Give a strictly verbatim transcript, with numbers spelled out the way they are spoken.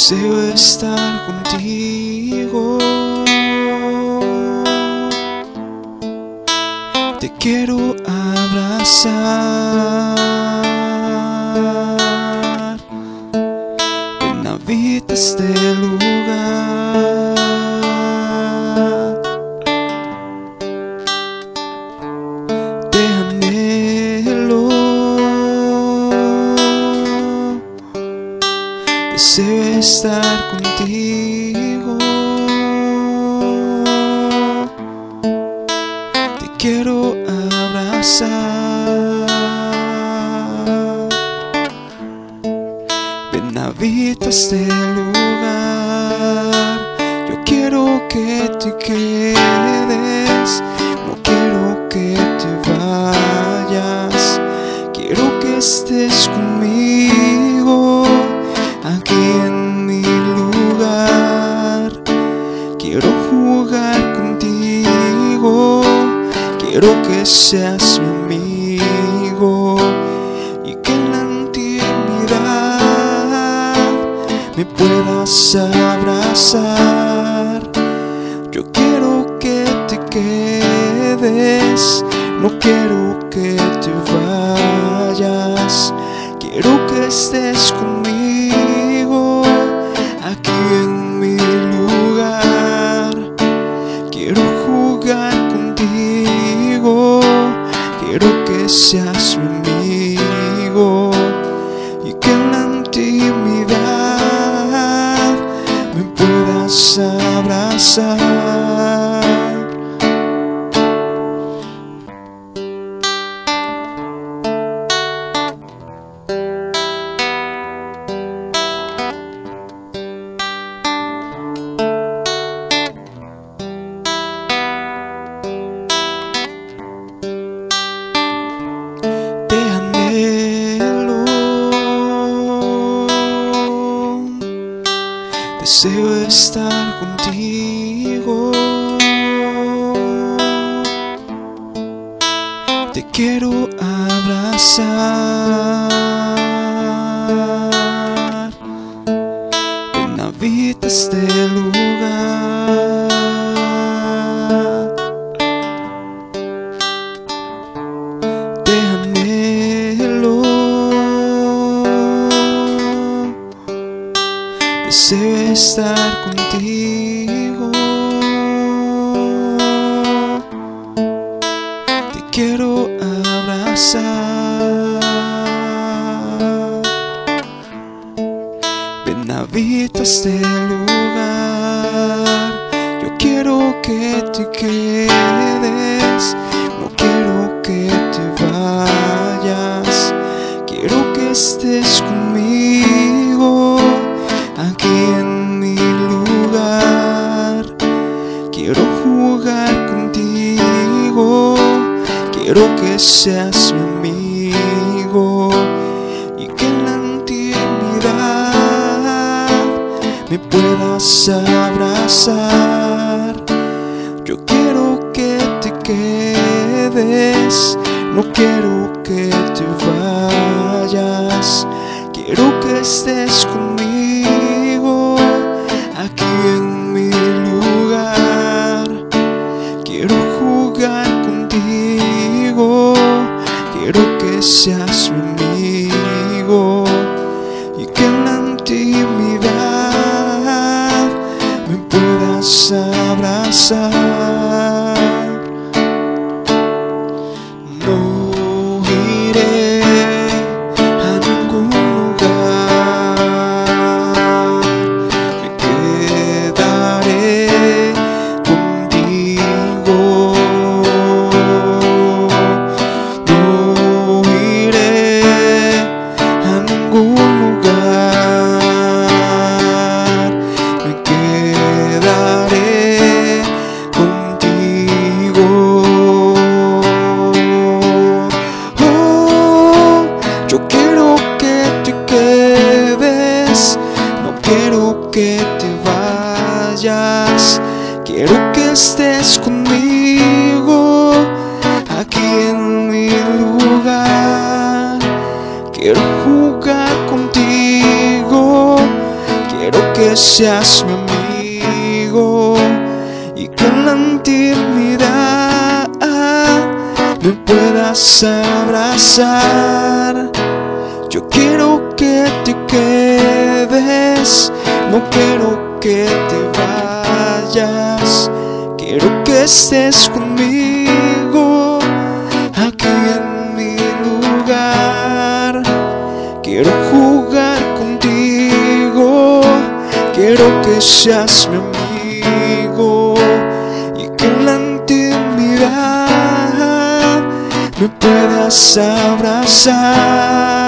Deseo estar contigo. Te quiero abrazar. Ven, habita este lugar. Te anhelo. Deseo estar contigo. Te quiero abrazar. Ven, habita este lugar. Yo quiero que te quedes. No quiero que te vayas. Quiero que estés conmigo aquí en mi lugar. Quiero jugar contigo. Quiero que seas mi amigo y que en la intimidad me puedas abrazar. Yo quiero que te quedes. No quiero que te vayas. Quiero que estés conmigo aquí en mi lugar. Quiero jugar contigo. Quiero que seas mi amigo y que en la intimidad me puedas abrazar. Deseo estar contigo. Te quiero abrazar. Ven, habita este lugar. Te anhelo. Deseo estar contigo. Te quiero abrazar. Ven, habita este lugar. Yo quiero que te quedes. No quiero que te vayas. Quiero que estés conmigo aquí en mi lugar. Quiero jugar contigo. Quiero que seas mi amigo y que en la intimidad me puedas abrazar. Yo quiero que te quedes. No quiero que te vayas. Quiero que estés conmigo aquí en mi lugar. Quiero jugar contigo. Quiero que seas mi amigo y que en la intimidad me puedas abrazar. No iré a ningún lugar. Me quedaré contigo. No iré seas mi amigo y que en la intimidad me puedas abrazar. Yo quiero que te quedes, no quiero que te vayas. Quiero que estés conmigo aquí en mi lugar. Quiero jugar contigo, quiero que seas mi amigo y que en la intimidad me puedas abrazar.